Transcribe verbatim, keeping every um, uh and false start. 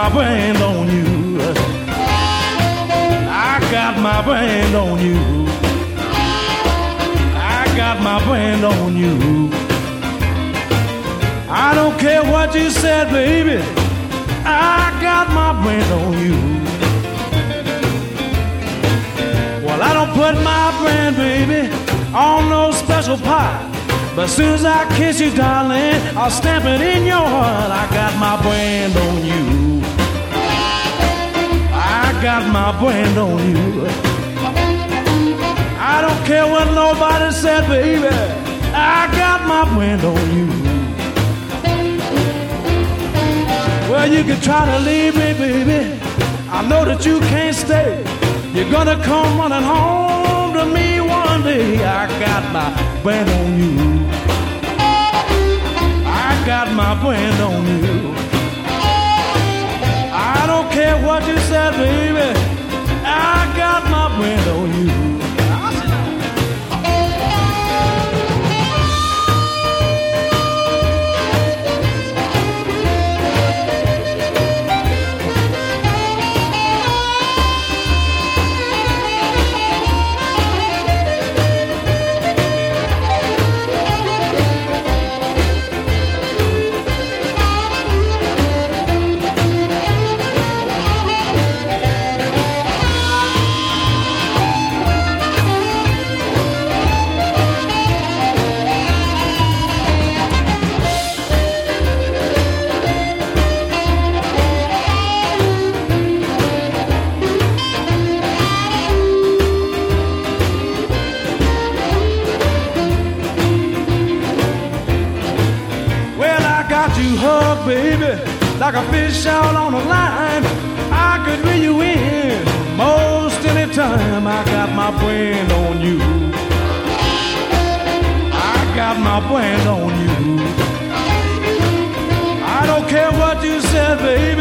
my brand on you. I got my brand on you. I got my brand on you. I don't care what you said, baby. I got my brand on you. Well, I don't put my brand, baby, on no special pie. But as soon as I kiss you, darling, I'll stamp it in your heart. I got my brand on you. I got my brand on you. I don't care what nobody said, baby. I got my brand on you. Well, you can try to leave me, baby. I know that you can't stay. You're gonna come running home to me one day. I got my brand on you. I got my brand on you. I don't care what you said, baby. I got my brand on you. Baby, like a fish out on a line, I could reel you in most any time. I got my brand on you. I got my brand on you. I don't care what you said, baby.